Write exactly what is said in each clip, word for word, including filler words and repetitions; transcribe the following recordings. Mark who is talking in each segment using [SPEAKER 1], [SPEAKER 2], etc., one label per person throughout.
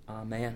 [SPEAKER 1] Amen.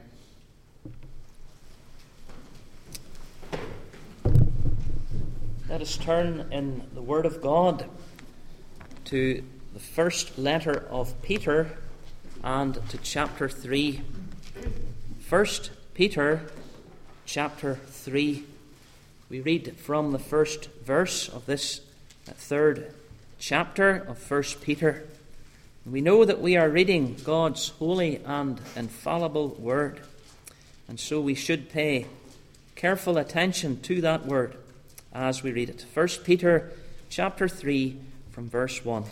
[SPEAKER 1] Let us turn in the Word of God to the first letter of Peter and to chapter three. First Peter chapter three. We read from the first verse of this third chapter of First Peter. We know that we are reading God's holy and infallible Word, and so we should pay careful attention to that Word as we read it. First Peter chapter three from verse one.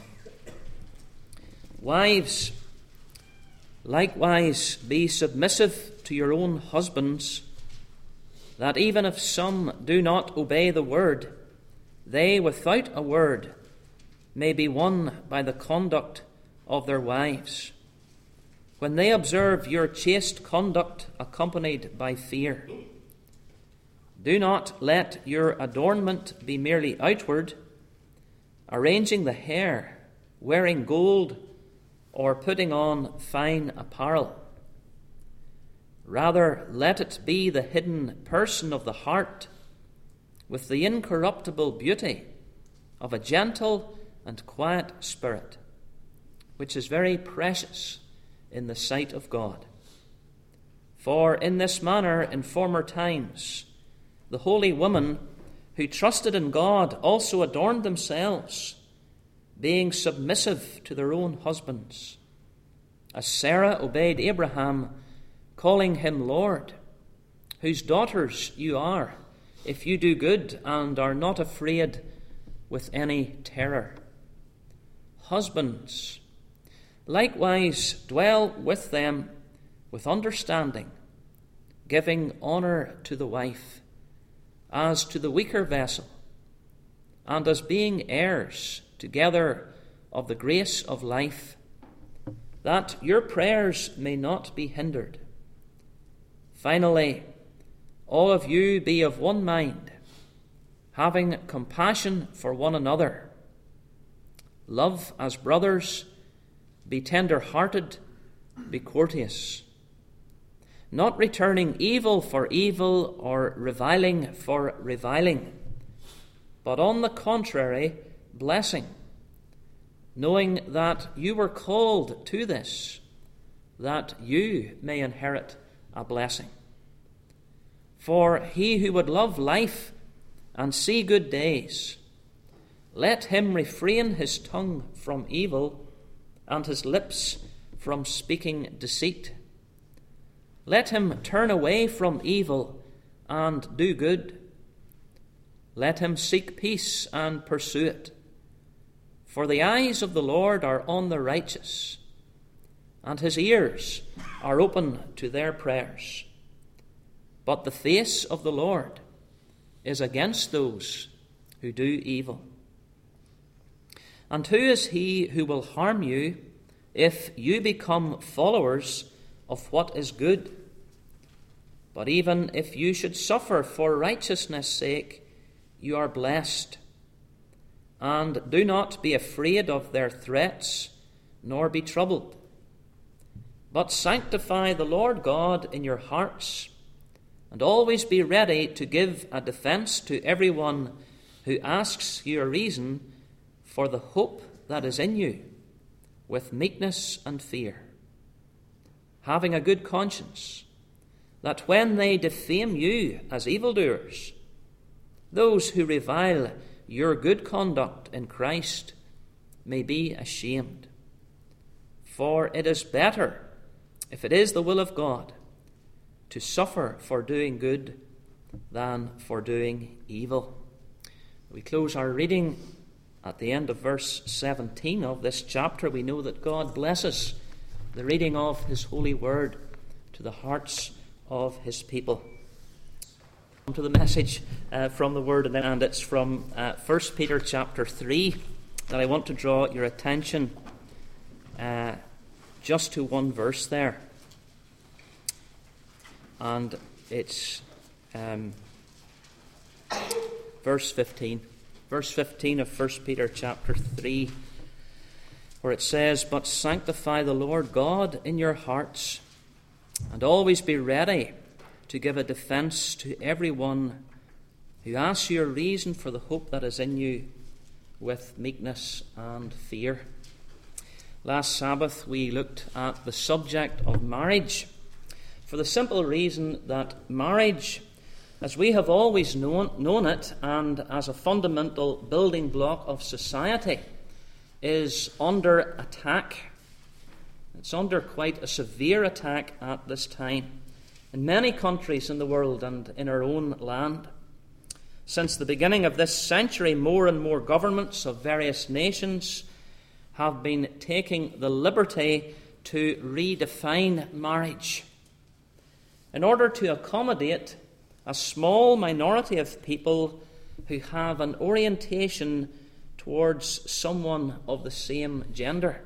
[SPEAKER 1] Wives, likewise be submissive to your own husbands, that even if some do not obey the word, they without a word may be won by the conduct of their wives, when they observe your chaste conduct accompanied by fear. Do not let your adornment be merely outward, arranging the hair, wearing gold, or putting on fine apparel. Rather, let it be the hidden person of the heart, with the incorruptible beauty of a gentle and quiet spirit, which is very precious in the sight of God. For in this manner, in former times, the holy women who trusted in God also adorned themselves, being submissive to their own husbands, as Sarah obeyed Abraham, calling him Lord, whose daughters you are, if you do good and are not afraid with any terror. Husbands, likewise dwell with them with understanding, giving honour to the wife, as to the weaker vessel, and as being heirs together of the grace of life, that your prayers may not be hindered. Finally, all of you be of one mind, having compassion for one another. Love as brothers, be tender-hearted, be courteous, not returning evil for evil or reviling for reviling, but on the contrary, blessing, knowing that you were called to this, that you may inherit a blessing. For he who would love life and see good days, let him refrain his tongue from evil and his lips from speaking deceit. Let him turn away from evil and do good. Let him seek peace and pursue it. For the eyes of the Lord are on the righteous, and his ears are open to their prayers. But the face of the Lord is against those who do evil. And who is he who will harm you if you become followers of what is good? But even if you should suffer for righteousness' sake, you are blessed. And do not be afraid of their threats, nor be troubled. But sanctify the Lord God in your hearts, and always be ready to give a defense to everyone who asks you a reason for the hope that is in you, with meekness and fear, having a good conscience, that when they defame you as evildoers, those who revile your good conduct in Christ may be ashamed. For it is better, if it is the will of God, to suffer for doing good than for doing evil. We close our reading at the end of verse seventeen of this chapter. We know that God blesses the reading of his holy word to the hearts of his people. To the message uh, from the word, and it's from uh, First Peter chapter three that I want to draw your attention uh, just to one verse there, and it's um, verse fifteen. Verse fifteen of First Peter chapter three, where it says, "But sanctify the Lord God in your hearts, And always be ready to give a defence to everyone who asks you a reason for the hope that is in you with meekness and fear. Last Sabbath we looked at the subject of marriage for the simple reason that marriage, as we have always known, known it and as a fundamental building block of society, is under attack. It's under quite a severe attack at this time in many countries in the world and in our own land. Since the beginning of this century, more and more governments of various nations have been taking the liberty to redefine marriage in order to accommodate a small minority of people who have an orientation towards someone of the same gender.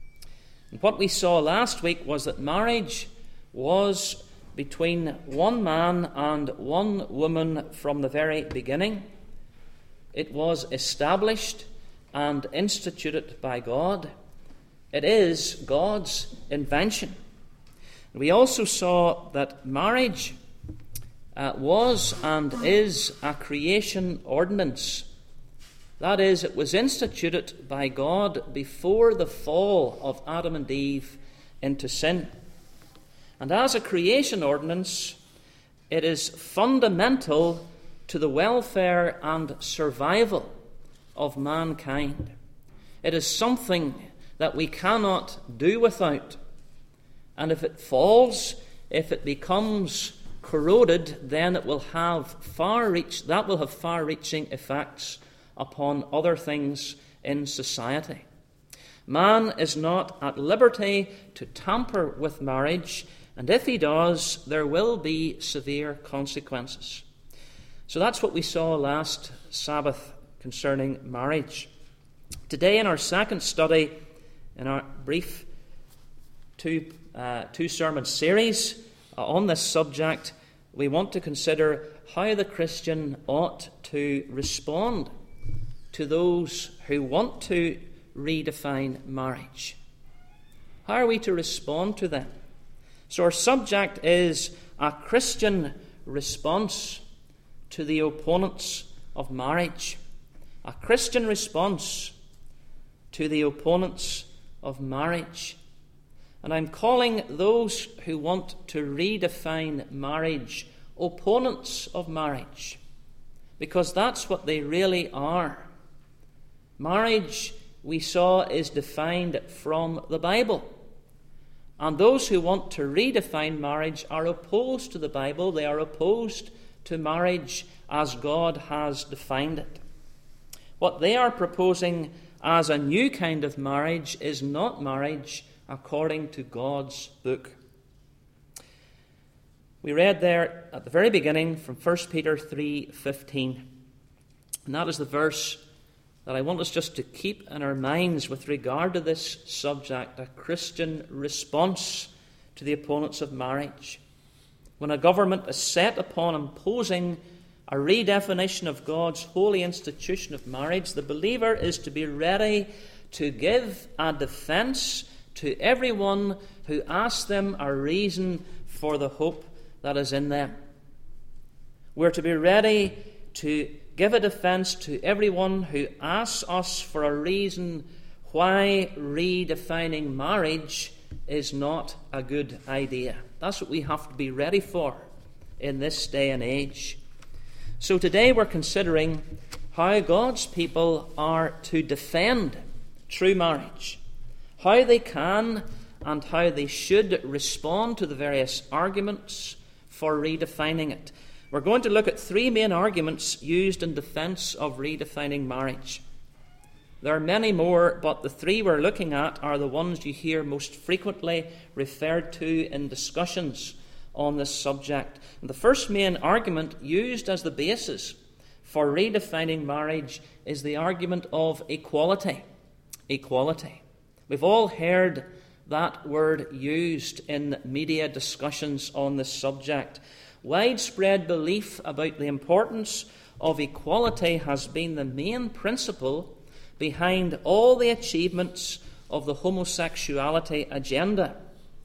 [SPEAKER 1] And what we saw last week was that marriage was between one man and one woman from the very beginning. It was established and instituted by God. It is God's invention. We also saw that marriage uh, was and is a creation ordinance. That is, it was instituted by God before the fall of Adam and Eve into sin. And as a creation ordinance, it is fundamental to the welfare and survival of mankind. It is something that we cannot do without. And if it falls, if it becomes corroded, then it will have far-reach, that will have far-reaching effects upon other things in society. Man is not at liberty to tamper with marriage, and if he does, there will be severe consequences. So that's what we saw last Sabbath concerning marriage. Today, in our second study, in our brief two, uh, two sermon series uh, on this subject, we want to consider how the Christian ought to respond to those who want to redefine marriage. How are we to respond to them? So our subject is a Christian response to the opponents of marriage. A Christian response to the opponents of marriage. And I'm calling those who want to redefine marriage opponents of marriage, because that's what they really are. Marriage, we saw, is defined from the Bible. And those who want to redefine marriage are opposed to the Bible. They are opposed to marriage as God has defined it. What they are proposing as a new kind of marriage is not marriage according to God's book. We read there at the very beginning from First Peter three fifteen. And that is the verse that I want us just to keep in our minds with regard to this subject, a Christian response to the opponents of marriage. When a government is set upon imposing a redefinition of God's holy institution of marriage, the believer is to be ready to give a defence to everyone who asks them a reason for the hope that is in them. We're to be ready to give a defence to everyone who asks us for a reason why redefining marriage is not a good idea. That's what we have to be ready for in this day and age. So today we're considering how God's people are to defend true marriage, how they can and how they should respond to the various arguments for redefining it. We're going to look at three main arguments used in defense of redefining marriage. There are many more, but the three we're looking at are the ones you hear most frequently referred to in discussions on this subject. And the first main argument used as the basis for redefining marriage is the argument of equality. Equality. We've all heard that word used in media discussions on this subject. Widespread belief about the importance of equality has been the main principle behind all the achievements of the homosexuality agenda.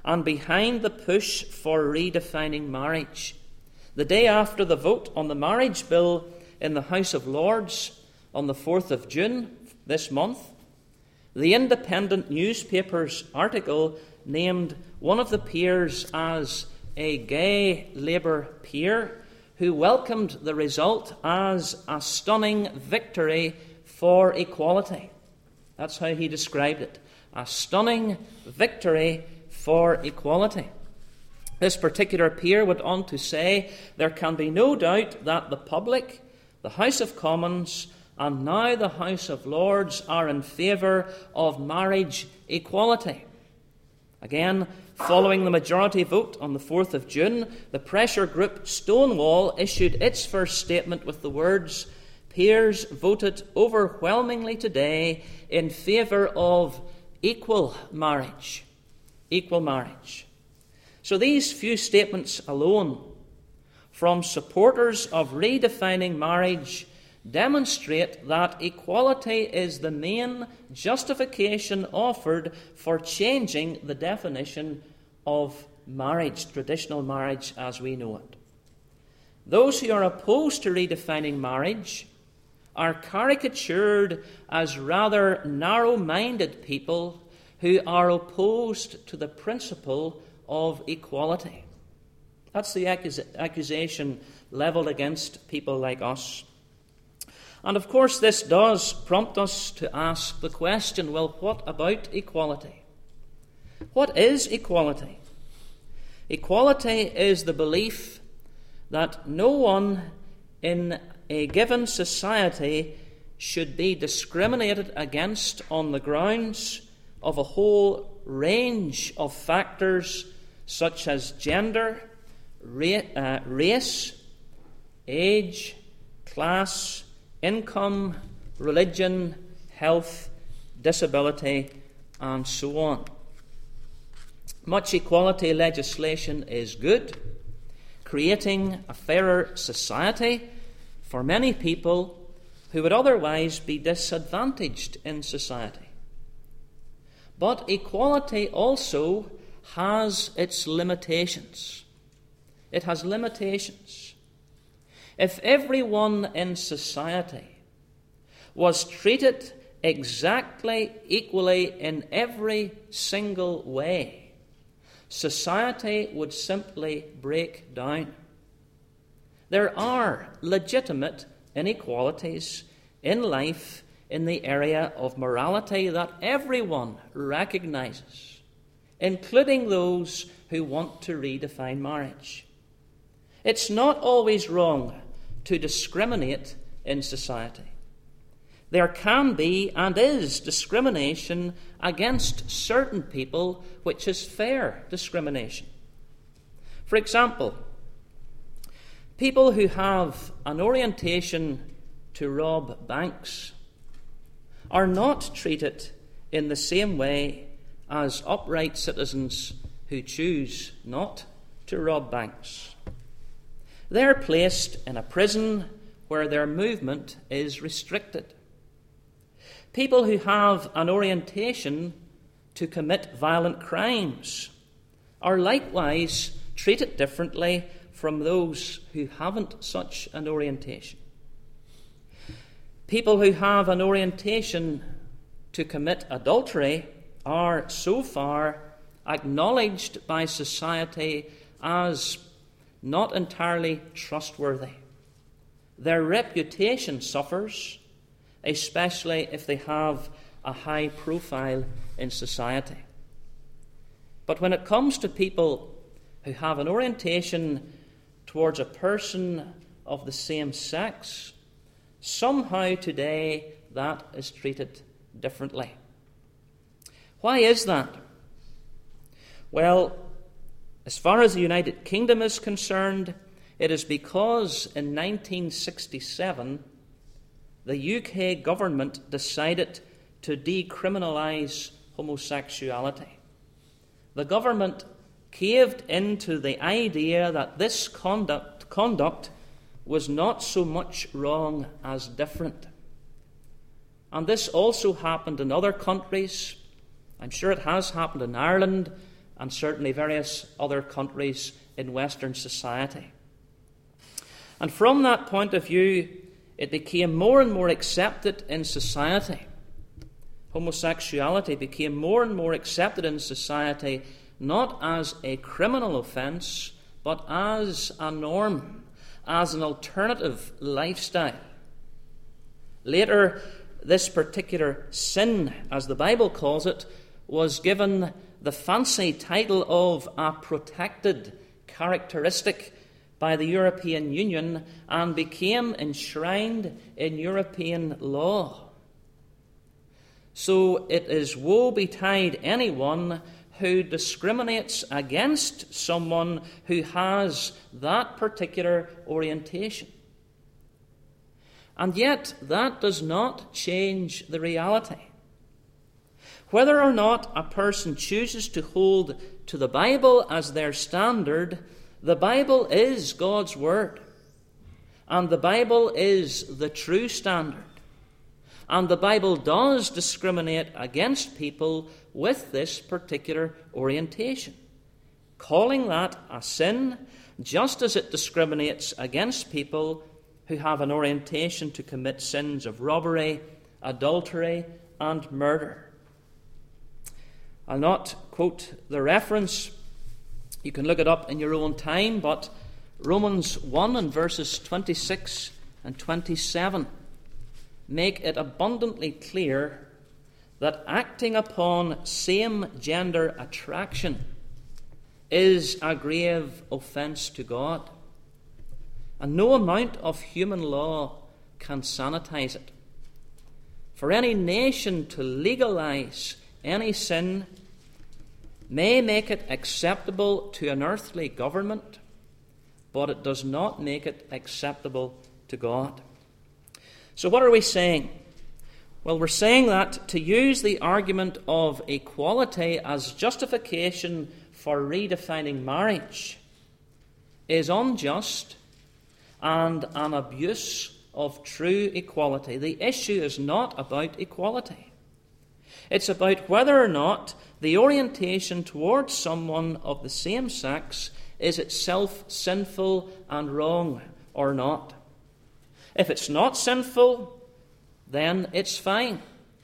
[SPEAKER 1] and behind the push for redefining marriage. The day after the vote on the marriage bill in the House of Lords on the fourth of June this month, the Independent newspaper's article named one of the peers as a gay Labour peer who welcomed the result as a stunning victory for equality. That's how he described it, a stunning victory for equality. This particular peer went on to say, there can be no doubt that the public, the House of Commons, and now the House of Lords are in favour of marriage equality. Again, following the majority vote on the fourth of June, the pressure group Stonewall issued its first statement with the words, peers voted overwhelmingly today in favour of equal marriage. Equal marriage. So these few statements alone from supporters of redefining marriage demonstrate that equality is the main justification offered for changing the definition of marriage, traditional marriage as we know it. Those who are opposed to redefining marriage are caricatured as rather narrow-minded people who are opposed to the principle of equality. That's the accus- accusation levelled against people like us. And of course, this does prompt us to ask the question, well, what about equality? What is equality? Equality is the belief that no one in a given society should be discriminated against on the grounds of a whole range of factors such as gender, ra- uh, race, age, class, income, religion, health, disability, and so on. Much equality legislation is good, creating a fairer society for many people who would otherwise be disadvantaged in society. But equality also has its limitations. It has limitations. If everyone in society was treated exactly equally in every single way, society would simply break down. There are legitimate inequalities in life in the area of morality that everyone recognizes, including those who want to redefine marriage. It's not always wrong to discriminate in society. There can be and is discrimination against certain people, which is fair discrimination. For example, people who have an orientation to rob banks are not treated in the same way as upright citizens who choose not to rob banks. They're placed in a prison where their movement is restricted. People who have an orientation to commit violent crimes are likewise treated differently from those who haven't such an orientation. People who have an orientation to commit adultery are so far acknowledged by society as not entirely trustworthy. Their reputation suffers, especially if they have a high profile in society. But when it comes to people who have an orientation towards a person of the same sex, somehow today that is treated differently. Why is that? Well, as far as the United Kingdom is concerned, it is because in nineteen sixty-seven the U K government decided to decriminalise homosexuality. The government caved into the idea that this conduct, conduct was not so much wrong as different. And this also happened in other countries. I'm sure it has happened in Ireland and certainly various other countries in Western society. And from that point of view, it became more and more accepted in society. Homosexuality became more and more accepted in society, not as a criminal offence, but as a norm, as an alternative lifestyle. Later, this particular sin, as the Bible calls it, was given the fancy title of a protected characteristic by the European Union and became enshrined in European law. So it is woe betide anyone who discriminates against someone who has that particular orientation. And yet, that does not change the reality. Whether or not a person chooses to hold to the Bible as their standard, the Bible is God's Word. And the Bible is the true standard. And the Bible does discriminate against people with this particular orientation, calling that a sin, just as it discriminates against people who have an orientation to commit sins of robbery, adultery, and murder. I'll not quote the reference. You can look it up in your own time, but Romans one and verses twenty-six and twenty-seven make it abundantly clear that acting upon same-gender attraction is a grave offence to God. And no amount of human law can sanitize it. For any nation to legalize any sin may make it acceptable to an earthly government, but it does not make it acceptable to God. So what are we saying? Well, we're saying that to use the argument of equality as justification for redefining marriage is unjust and an abuse of true equality. The issue is not about equality. It's about whether or not the orientation towards someone of the same sex is itself sinful and wrong or not. If it's not sinful, then it's fine.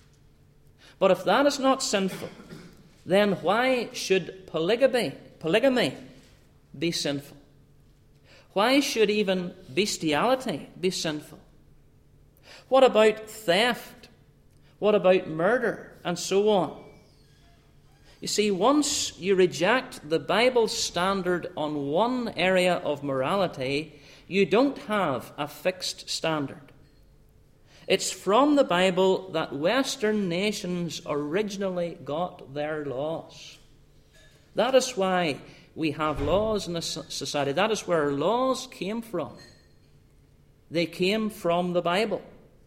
[SPEAKER 1] But if that is not sinful, then why should polygamy, polygamy be sinful? Why should even bestiality be sinful? What about theft? What about murder? And so on. You see, once you reject the Bible's standard on one area of morality, you don't have a fixed standard. It's from the Bible that Western nations originally got their laws. That is why we have laws in a society. That is where laws came from. They came from the Bible.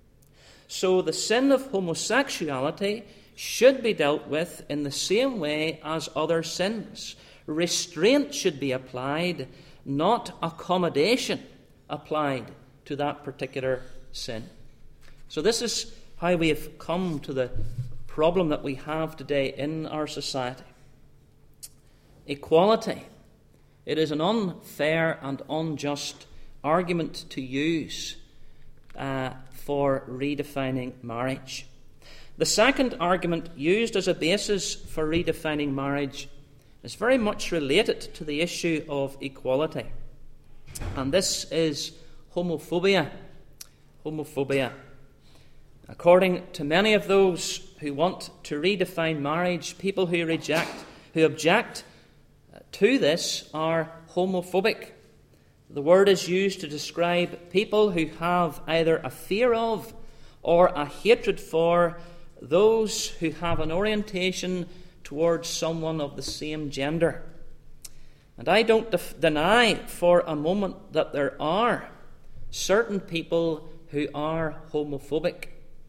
[SPEAKER 1] So the sin of homosexuality should be dealt with in the same way as other sins. Restraint should be applied, not accommodation applied to that particular sin. So this is how we have come to the problem that we have today in our society. Equality. It is an unfair and unjust argument to use uh, for redefining marriage. The second argument used as a basis for redefining marriage is very much related to the issue of equality. And this is homophobia. Homophobia. According to many of those who want to redefine marriage, people who reject, who object to this are homophobic. The word is used to describe people who have either a fear of or a hatred for those who have an orientation towards someone of the same gender. And I don't def- deny for a moment that there are certain people who are homophobic.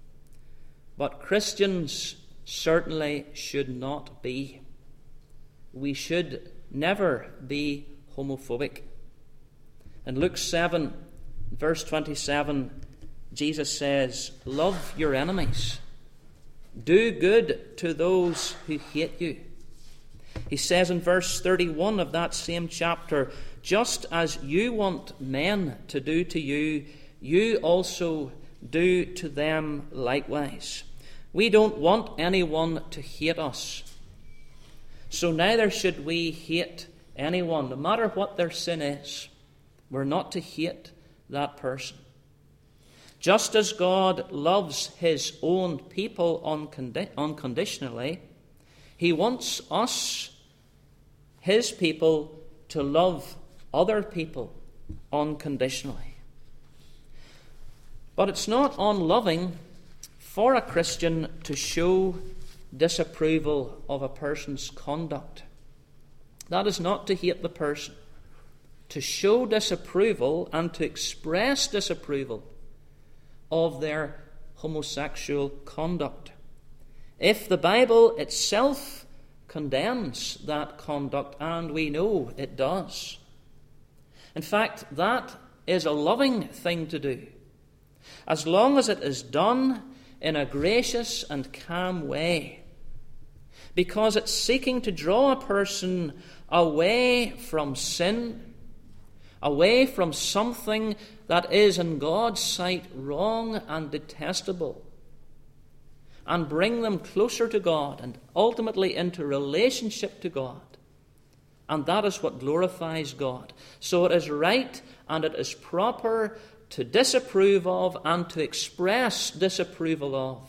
[SPEAKER 1] But Christians certainly should not be. We should never be homophobic. In Luke seven, verse twenty-seven, Jesus says, "Love your enemies. Do good to those who hate you." He says in verse thirty-one of that same chapter, just as you want men to do to you, you also do to them likewise. We don't want anyone to hate us. So neither should we hate anyone, no matter what their sin is. We're not to hate that person. Just as God loves his own people uncondi- unconditionally, he wants us, his people, to love other people unconditionally. But it's not unloving for a Christian to show disapproval of a person's conduct. That is not to hate the person. To show disapproval and to express disapproval of their homosexual conduct. If the Bible itself condemns that conduct, and we know it does. In fact, that is a loving thing to do, as long as it is done in a gracious and calm way, because it's seeking to draw a person away from sin, away from something that is in God's sight wrong and detestable, and bring them closer to God and ultimately into relationship to God. And that is what glorifies God. So it is right and it is proper to disapprove of and to express disapproval of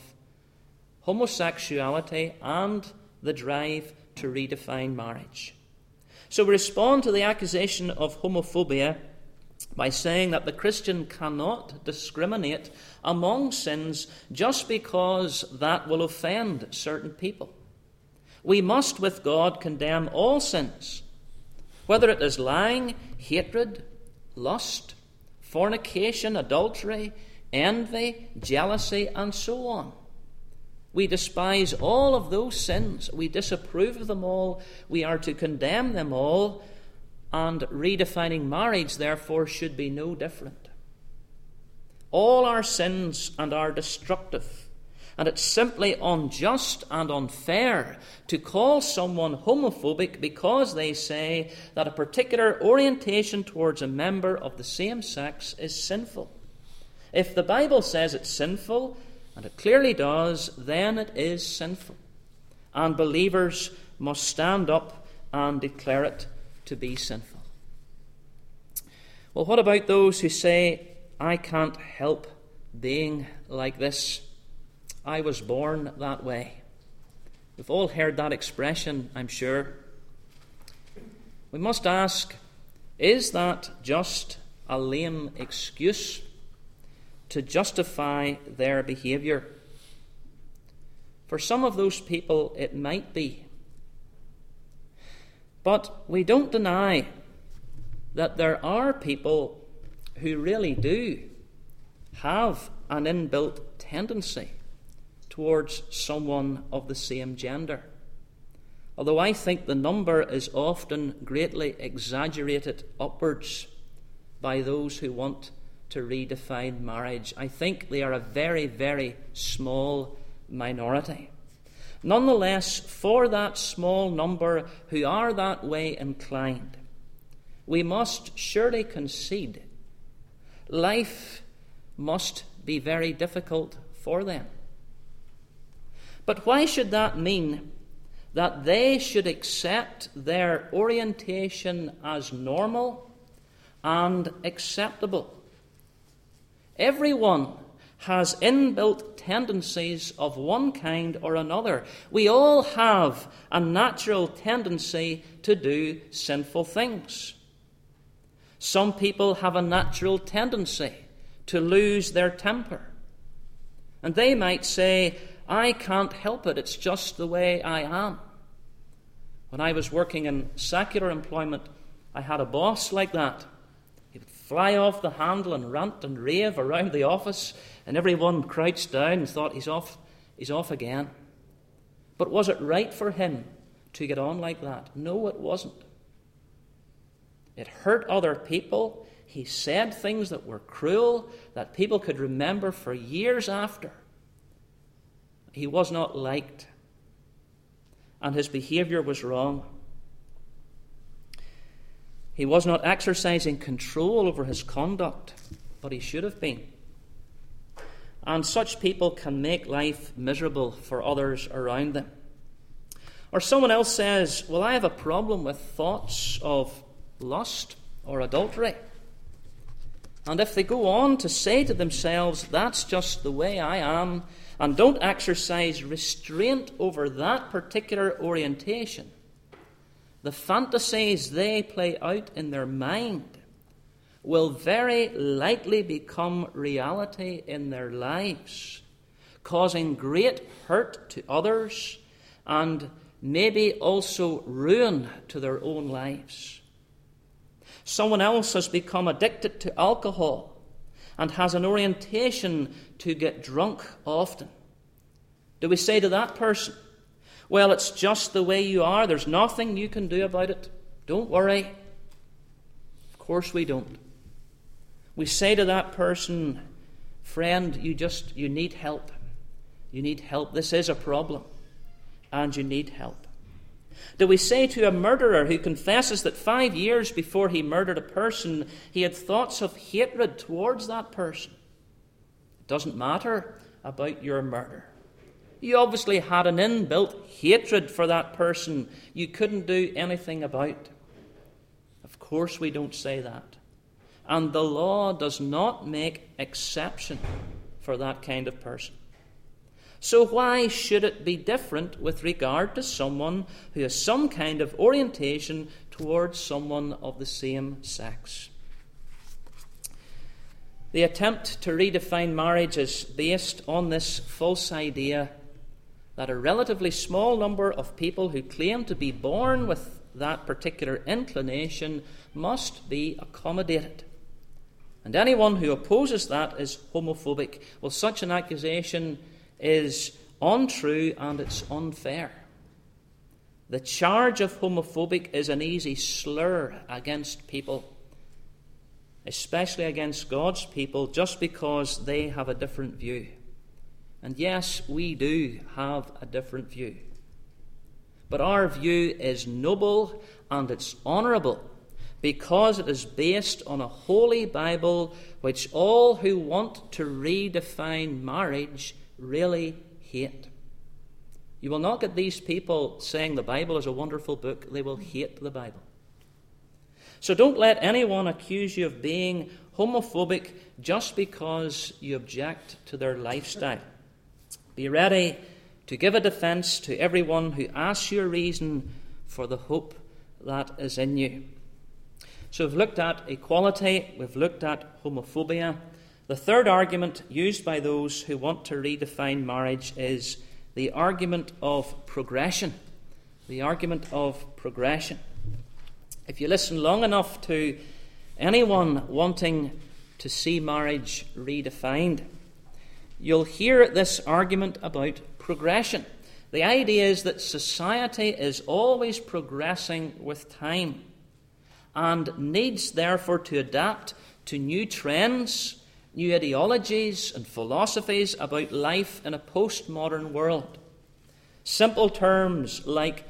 [SPEAKER 1] homosexuality and the drive to redefine marriage. So we respond to the accusation of homophobia by saying that the Christian cannot discriminate among sins just because that will offend certain people. We must, with God, condemn all sins, whether it is lying, hatred, lust, fornication, adultery, envy, jealousy, and so on. We despise all of those sins. We disapprove of them all. We are to condemn them all. And redefining marriage, therefore, should be no different. All our sins and are destructive. And it's simply unjust and unfair to call someone homophobic because they say that a particular orientation towards a member of the same sex is sinful. If the Bible says it's sinful, and it clearly does, then it is sinful. And believers must stand up and declare it to be sinful. Well, what about those who say, I can't help being like this? I was born that way. We've all heard that expression, I'm sure. We must ask, is that just a lame excuse to justify their behaviour? For some of those people, it might be. But we don't deny that there are people who really do have an inbuilt tendency towards someone of the same gender. Although I think the number is often greatly exaggerated upwards by those who want to redefine marriage. I think they are a very, very small minority. Nonetheless, for that small number who are that way inclined, we must surely concede life must be very difficult for them. But why should that mean that they should accept their orientation as normal and acceptable? Everyone has inbuilt tendencies of one kind or another. We all have a natural tendency to do sinful things. Some people have a natural tendency to lose their temper. And they might say, I can't help it, it's just the way I am. When I was working in secular employment, I had a boss like that. He would fly off the handle and rant and rave around the office, and everyone crouched down and thought, he's off, he's off again. But was it right for him to get on like that? No, it wasn't. It hurt other people. He said things that were cruel, that people could remember for years after. He was not liked, and his behaviour was wrong. He was not exercising control over his conduct, but he should have been. And such people can make life miserable for others around them. Or someone else says, well, I have a problem with thoughts of lust or adultery. And if they go on to say to themselves, that's just the way I am, and don't exercise restraint over that particular orientation, the fantasies they play out in their mind will very likely become reality in their lives, causing great hurt to others and maybe also ruin to their own lives. Someone else has become addicted to alcohol and has an orientation to get drunk often. Do we say to that person, well, it's just the way you are, there's nothing you can do about it, don't worry? Of course we don't. We say to that person, friend, you just, you need help. You need help. This is a problem, and you need help. Do we say to a murderer who confesses that five years before he murdered a person, he had thoughts of hatred towards that person? It doesn't matter about your murder. You obviously had an inbuilt hatred for that person you couldn't do anything about. Of course we don't say that. And the law does not make exception for that kind of person. So why should it be different with regard to someone who has some kind of orientation towards someone of the same sex? The attempt to redefine marriage is based on this false idea that a relatively small number of people who claim to be born with that particular inclination must be accommodated. And anyone who opposes that is homophobic. Well, such an accusation is untrue and it's unfair. The charge of homophobic is an easy slur against people, especially against God's people, just because they have a different view. And yes, we do have a different view. But our view is noble and it's honourable because it is based on a holy Bible which all who want to redefine marriage really hate. You will not get these people saying the Bible is a wonderful book. They will hate the Bible. So don't let anyone accuse you of being homophobic just because you object to their lifestyle. Be ready to give a defence to everyone who asks you a reason for the hope that is in you. So we've looked at equality, we've looked at homophobia. The third argument used by those who want to redefine marriage is the argument of progression. The argument of progression. If you listen long enough to anyone wanting to see marriage redefined, you'll hear this argument about progression. The idea is that society is always progressing with time and needs therefore to adapt to new trends, new ideologies and philosophies about life in a postmodern world. Simple terms like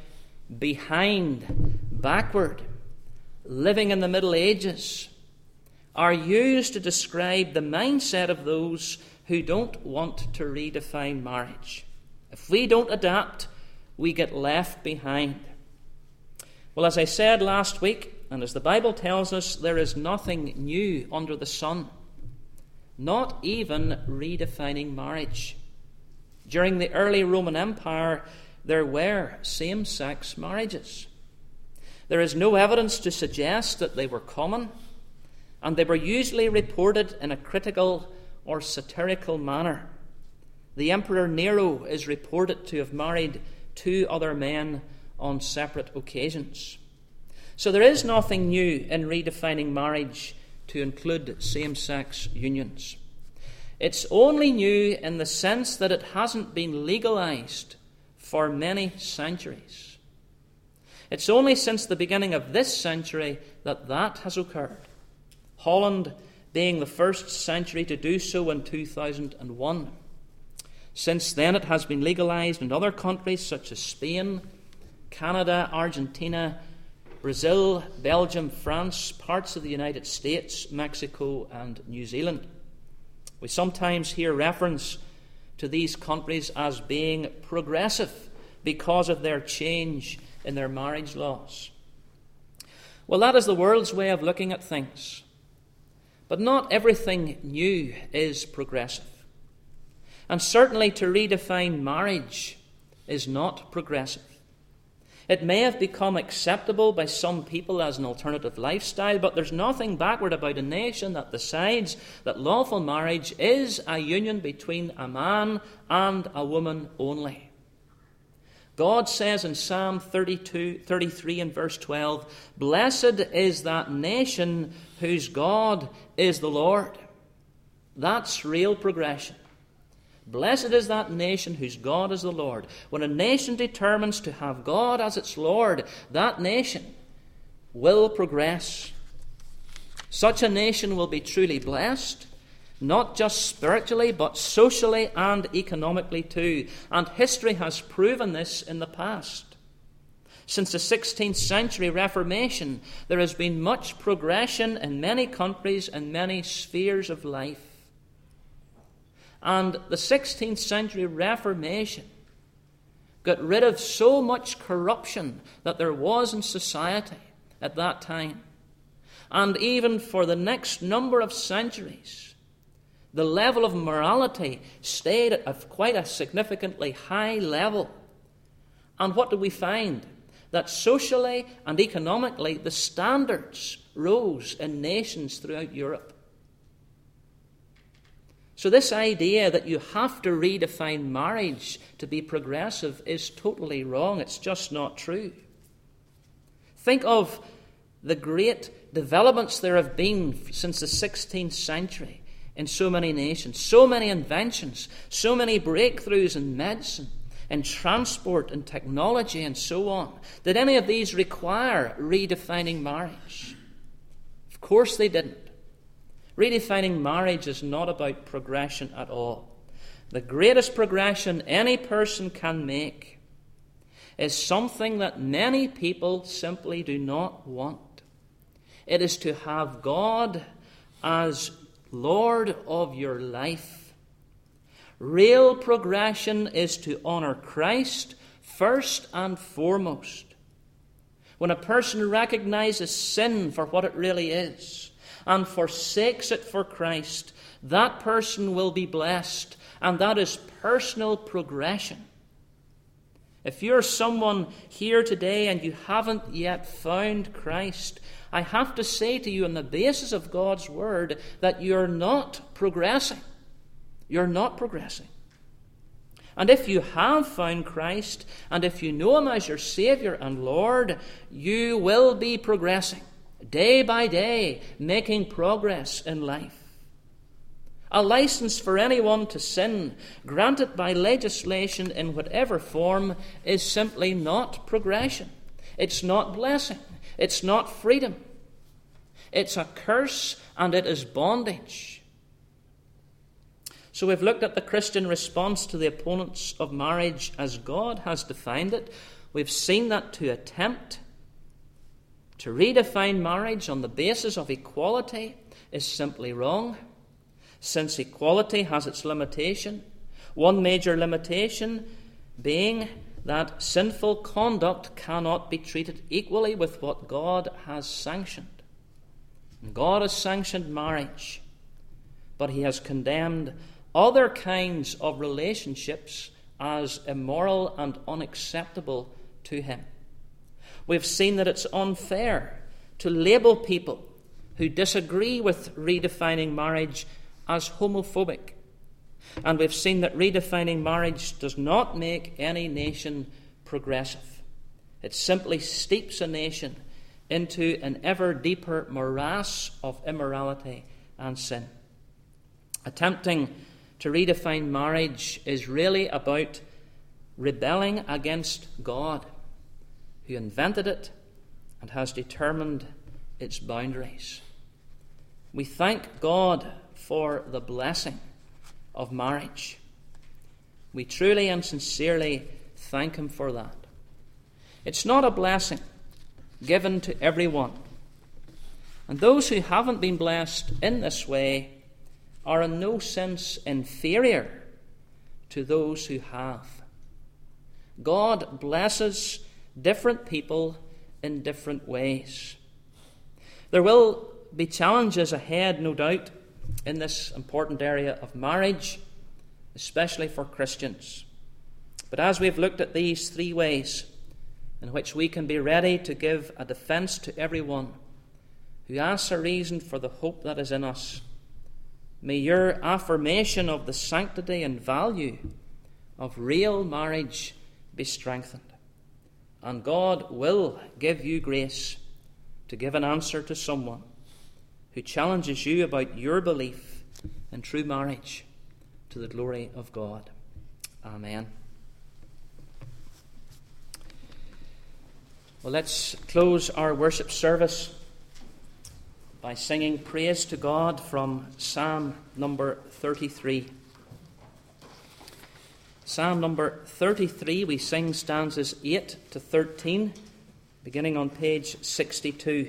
[SPEAKER 1] behind, backward, living in the Middle Ages are used to describe the mindset of those who don't want to redefine marriage. If we don't adapt, we get left behind. Well, as I said last week, and as the Bible tells us, there is nothing new under the sun, not even redefining marriage. During the early Roman Empire, there were same-sex marriages. There is no evidence to suggest that they were common, and they were usually reported in a critical or satirical manner. The Emperor Nero is reported to have married two other men on separate occasions. So there is nothing new in redefining marriage to include same-sex unions. It's only new in the sense that it hasn't been legalized for many centuries. It's only since the beginning of this century that that has occurred. Holland being the first century to do so in two thousand one. Since then it has been legalized in other countries such as Spain, Canada, Argentina, Brazil, Belgium, France, parts of the United States, Mexico, and New Zealand. We sometimes hear reference to these countries as being progressive because of their change in their marriage laws. Well, that is the world's way of looking at things. But not everything new is progressive. And certainly to redefine marriage is not progressive. It may have become acceptable by some people as an alternative lifestyle, but there's nothing backward about a nation that decides that lawful marriage is a union between a man and a woman only. God says in Psalm thirty-two, thirty-three and verse twelve, "Blessed is that nation whose God is the Lord." That's real progression. Blessed is that nation whose God is the Lord. When a nation determines to have God as its Lord, that nation will progress. Such a nation will be truly blessed, not just spiritually, but socially and economically too. And history has proven this in the past. Since the sixteenth century Reformation, there has been much progression in many countries and many spheres of life. And the sixteenth century Reformation got rid of so much corruption that there was in society at that time. And even for the next number of centuries, the level of morality stayed at a, quite a significantly high level. And what do we find? That socially and economically, the standards rose in nations throughout Europe. So this idea that you have to redefine marriage to be progressive is totally wrong. It's just not true. Think of the great developments there have been since the sixteenth century in so many nations, so many inventions, so many breakthroughs in medicine, in transport and technology and so on. Did any of these require redefining marriage? Of course they didn't. Redefining marriage is not about progression at all. The greatest progression any person can make is something that many people simply do not want. It is to have God as Lord of your life. Real progression is to honor Christ first and foremost. When a person recognizes sin for what it really is, and forsakes it for Christ, that person will be blessed, and that is personal progression. If you're someone here today and you haven't yet found Christ, I have to say to you on the basis of God's Word that you're not progressing. You're not progressing. And if you have found Christ, and if you know Him as your Saviour and Lord, you will be progressing. Day by day, making progress in life. A license for anyone to sin, granted by legislation in whatever form, is simply not progression. It's not blessing. It's not freedom. It's a curse and it is bondage. So we've looked at the Christian response to the opponents of marriage as God has defined it. We've seen that to attempt to redefine marriage on the basis of equality is simply wrong, since equality has its limitation. One major limitation being that sinful conduct cannot be treated equally with what God has sanctioned. God has sanctioned marriage, but He has condemned other kinds of relationships as immoral and unacceptable to Him. We've seen that it's unfair to label people who disagree with redefining marriage as homophobic. And we've seen that redefining marriage does not make any nation progressive. It simply steeps a nation into an ever deeper morass of immorality and sin. Attempting to redefine marriage is really about rebelling against God, who invented it and has determined its boundaries. We thank God for the blessing of marriage. We truly and sincerely thank Him for that. It's not a blessing given to everyone. And those who haven't been blessed in this way are in no sense inferior to those who have. God blesses different people in different ways. There will be challenges ahead, no doubt, in this important area of marriage, especially for Christians. But as we've looked at these three ways in which we can be ready to give a defence to everyone who asks a reason for the hope that is in us, may your affirmation of the sanctity and value of real marriage be strengthened. And God will give you grace to give an answer to someone who challenges you about your belief in true marriage to the glory of God. Amen. Well, let's close our worship service by singing praise to God from Psalm number thirty-three. Psalm number thirty-three, we sing stanzas eight to thirteen, beginning on page sixty-two.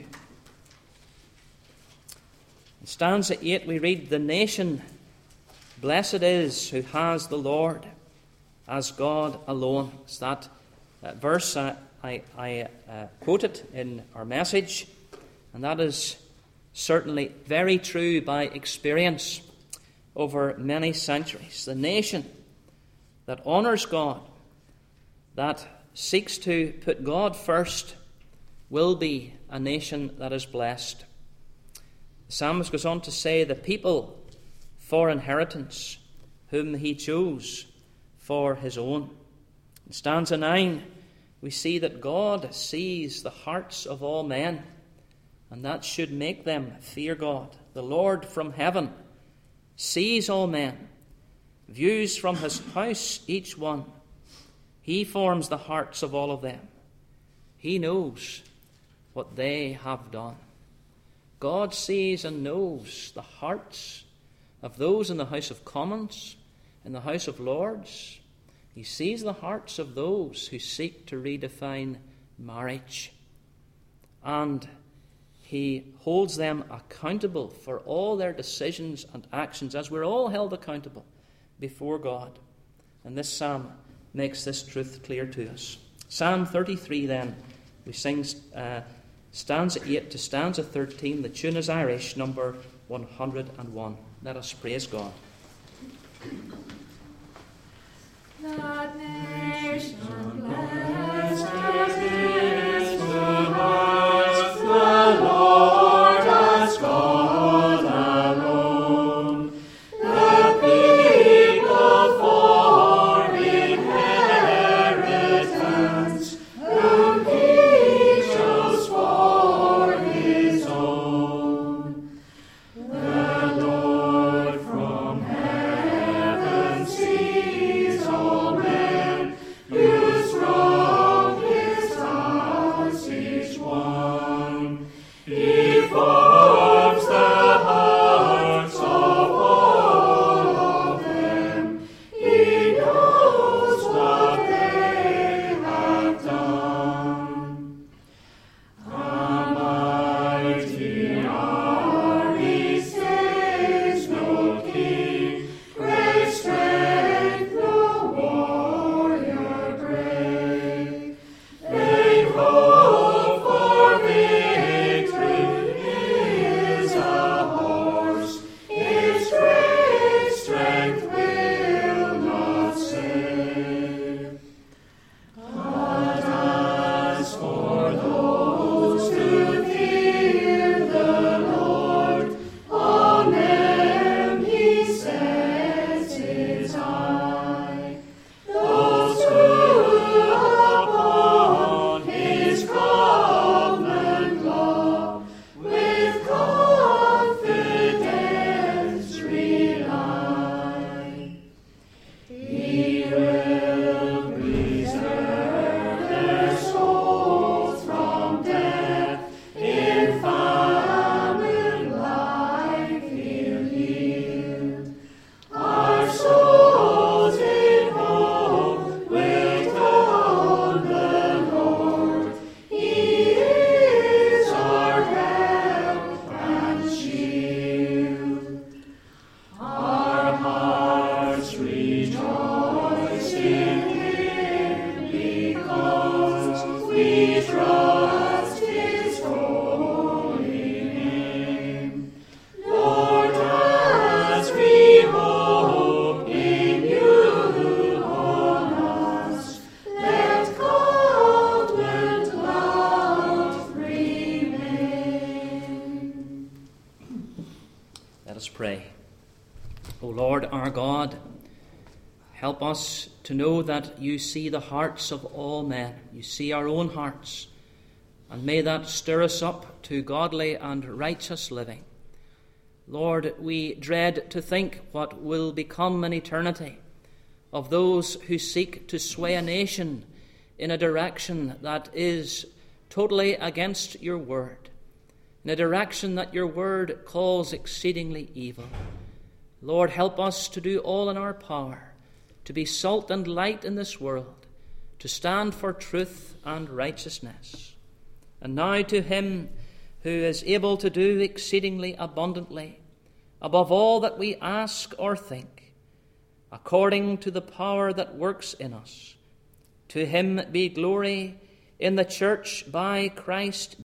[SPEAKER 1] In stanza eight we read, "The nation blessed is who has the Lord as God alone." It's that uh, verse uh, I, I uh, quoted in our message, and that is certainly very true by experience over many centuries. The nation that honours God, that seeks to put God first, will be a nation that is blessed. The psalmist goes on to say, "The people for inheritance, whom he chose for his own." In stanza nine, we see that God sees the hearts of all men, and that should make them fear God. The Lord from heaven sees all men, views from his house each one. He forms the hearts of all of them. He knows what they have done. God sees and knows the hearts of those in the House of Commons, in the House of Lords. He sees the hearts of those who seek to redefine marriage. And he holds them accountable for all their decisions and actions, as we're all held accountable before God. And this psalm makes this truth clear to us. Psalm thirty-three, then, we sing uh, stanza eight to stanza thirteen. The tune is Irish, number one hundred and one. Let us praise God.
[SPEAKER 2] That nation blessed is who has the Lord as God alone. The people for inheritance, whom he chose for his own. The Lord from heaven sees all men, whose from his house each one. He forms the hearts of all of them. He knows what they have done. A mighty army stays no king, great strength no warrior brave. They hope for victory
[SPEAKER 1] us pray. O Lord our God, help us to know that you see the hearts of all men. You see our own hearts. And may that stir us up to godly and righteous living. Lord, we dread to think what will become in eternity of those who seek to sway a nation in a direction that is totally against your word, in a direction that your word calls exceedingly evil. Lord, help us to do all in our power, to be salt and light in this world, to stand for truth and righteousness. And now to him who is able to do exceedingly abundantly, above all that we ask or think, according to the power that works in us, to him be glory in the church by Christ